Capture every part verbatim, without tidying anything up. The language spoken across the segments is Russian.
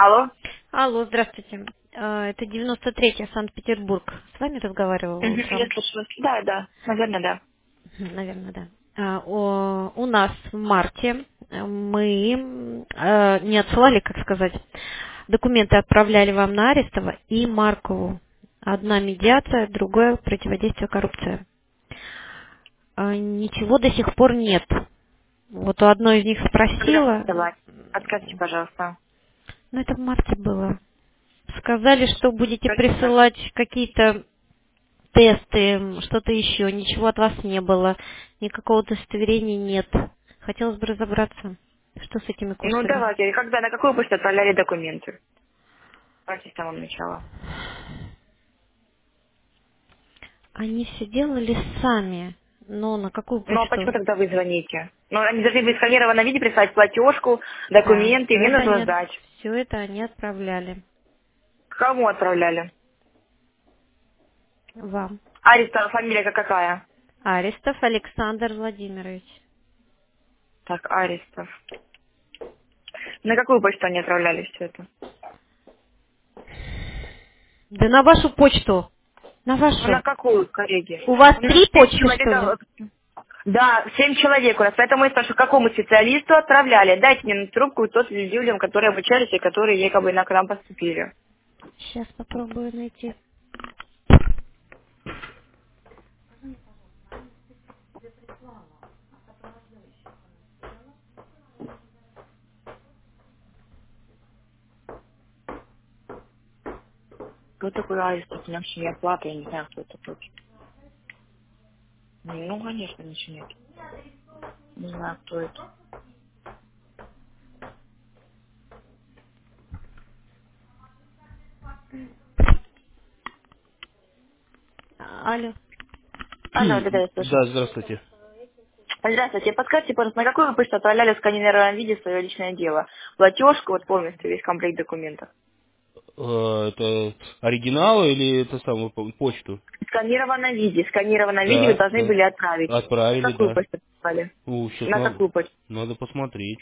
Алло. Алло, здравствуйте. А, Это девяносто третья, Санкт-Петербург. С вами разговаривала Мгм, я утром? слышу вас. Да, да, наверное, да. Мгм, наверное, да. А, о- У нас в марте э, мы э, не отсылали, как сказать, документы отправляли вам на Арестова и Маркову. Одна медиация, другое противодействие коррупции. А, Ничего до сих пор нет. Вот у одной из них Когда спросила, давать? Откажите, пожалуйста. ну это в марте было. Сказали, что будете Скажите, пожалуйста. присылать какие-то тесты, что-то еще, ничего от вас не было, никакого удостоверения нет. Хотелось бы разобраться, что с этими Ну, курсами. давайте. Когда, на какую почту отправляли документы? Давайте с самого начала. Они все делали сами, но на какую Ну, а почту? почему тогда вы звоните? Ну, они должны были в сканированном виде прислать платежку, Да, документы, и все мне это нужно они, сдать. все это они отправляли Кому отправляли? вам. Ареста, фамилия какая? Арестов Александр Владимирович. Так, Арестов. На какую почту они отправляли все это? Да на вашу почту, на Ну, на вашу. какую, коллеги? У вас У нас три семь почты, что человек. ли? а, Да, семь человек у нас. Поэтому я спрашиваю, какому специалисту отправляли? Дайте мне трубку тот людям, которые обучались и которые якобы на к нам поступили. Сейчас попробую найти. Кто такой Аристов? У меня вообще не оплата, я не знаю, кто это такой. Ну, конечно, ничего нет. Не знаю, кто это. А, Алло. Алло, да, да, я слышу. Да, здравствуйте. Здравствуйте, подскажите, пожалуйста, на какую вы почту отправляли в сканированном виде свое личное дело? Платежку, вот полностью весь комплект документов. Э, Это оригинал или это самую по- почту? В сканированном виде, в сканированном виде вы Да, должны да. были отправить. На Отправили, какую да. почту отправили? Ну, сейчас На надо, какую почту? надо посмотреть.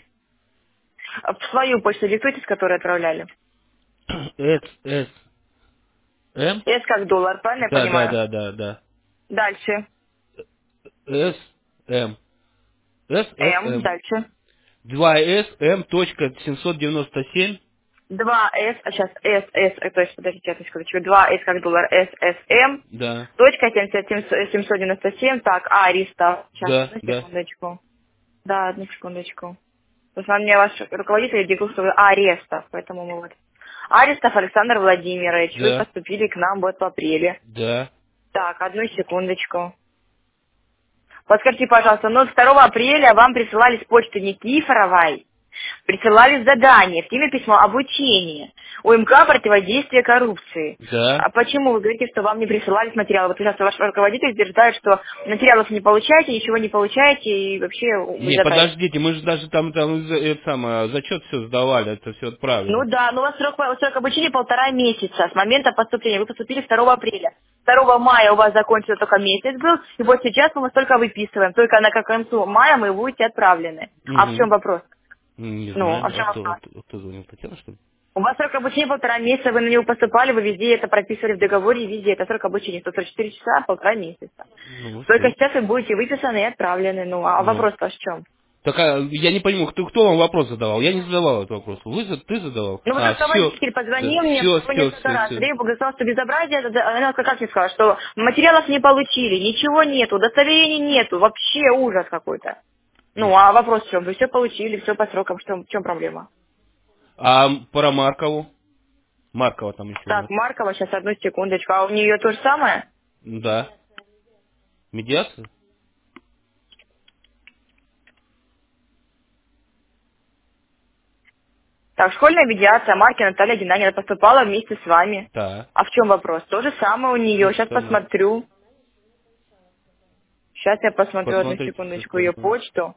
А в свою почту диктуйте, с которой отправляли. С, С, М? С как доллар, правильно я Да, да, понимаю? да, да, да. Дальше. С, М. С, С, М, М. дальше. два С, М, точка семьсот девяносто семь. два С, а сейчас С, С, э, то есть, подождите, одну секундочку. два С как доллар, С, С, М. Да, Точка семьдесят семь, семьсот девяносто семь. Так, Ариста. Сейчас, да, одну да. секундочку. Да, одну секундочку. Потому что мне ваш руководитель диктует, что вы Арестов, поэтому мы вот. Арестов Александр Владимирович, вы Да, поступили к нам вот в апреле. да. Так, одну секундочку. Подскажите, пожалуйста, ну второго апреля вам присылали с почты Никифоровой, присылали задание в теме письмо обучения УМК противодействия коррупции. Да. А почему вы говорите, что вам не присылались материалы? Вот сейчас ваш руководитель утверждает, что материалов не получаете, ничего не получаете и вообще Не, забрать. подождите, мы же даже там, там за- это самое, зачет все сдавали, это все Ну отправили. да, но у вас срок, срок обучения полтора месяца с момента поступления. Вы поступили второго апреля. второго мая у вас закончился только месяц был, и вот сейчас мы вас только выписываем. Только на к концу мая вы будете отправлены. А в чем Угу. вопрос? Не Ну, а в знаю, а чем кто, вопрос? а кто, а кто звонил, Татьяна, что ли? У вас срок обучения полтора месяца, вы на него поступали, вы везде это прописывали в договоре, везде. Это срок обучения сто сорок четыре часа, полтора месяца. Ну, Только все. сейчас вы будете выписаны и отправлены. Ну, а Ну. вопрос-то в чем? Так, а, я не пойму, кто, кто вам вопрос задавал? Я не задавал этот вопрос. Вы, за- ты задавал? Ну вот А, все. руководитель Да, позвонил мне, все, вы все, несколько все, раз, все. требовал, сказал, что безобразие, это- да, она как мне сказала, что материалов не получили, ничего нету, удостоверений нету, вообще ужас какой-то. Ну, а вопрос в чем? Вы все получили, все по срокам, что, в чем проблема? А про Маркову? Маркова там еще у Так, нас. Маркова, сейчас одну секундочку, а у нее то же самое? Да. Медиация? Так, школьная медиация, Маркина Наталья Геннадьевна поступала вместе с вами. Да. А в чем вопрос? То же самое у То нее, же сейчас самое. посмотрю. Сейчас я посмотрю одну Посмотрите, что секундочку ее там. почту.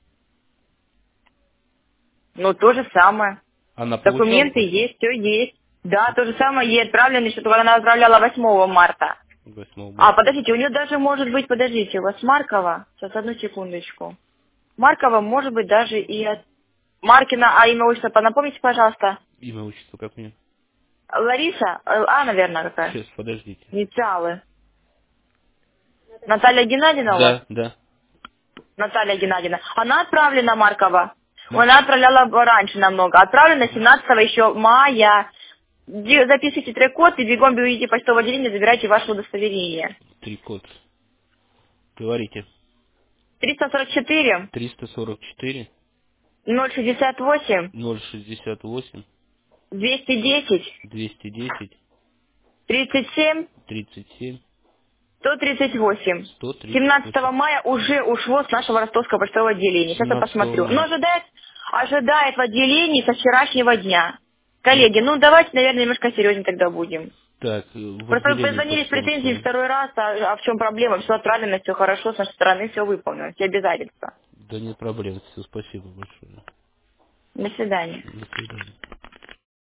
Ну, то же самое. Она получала Документы почту? есть, все есть. Да, то же самое ей отправлено, что она отправляла восьмого марта. восьмого А, марта. подождите, у нее даже может быть, подождите, у вас Маркова, сейчас одну секундочку. Маркова может быть даже и от Маркина, а имя отчество, напомните, пожалуйста. Имя, отчество, как мне? Лариса? А, наверное, какая? Сейчас, подождите. Инициалы. Наталья Геннадьевна у вас? Да, да. Наталья Геннадьевна. Она отправлена, Маркова. Да. Она отправляла раньше намного. Отправлена семнадцатого еще мая. Ди- Записывайте трек-код и бегом бегите в почтовое отделение, забирайте ваше удостоверение. Три код. Говорите. триста сорок четыре триста сорок четыре ноль шестьдесят восемь ноль шестьдесят восемь двести десять двести десять тридцать семь тридцать семь сто тридцать восемь. сто тридцать семнадцатого восемь. мая уже ушло с нашего ростовского почтового отделения. Сейчас я семнадцатого посмотрю. Но мая. ожидает, ожидает в отделении со вчерашнего дня. Коллеги, ну давайте, наверное, немножко серьезнее тогда будем. Так, э, в Просто вы отделении позвонили с почтовом претензией своем. второй раз, а, а в чем проблема? Все отправлено, все хорошо, с нашей стороны все выполнено, все обязательства. Да нет проблем. Все, спасибо большое. До свидания. До свидания.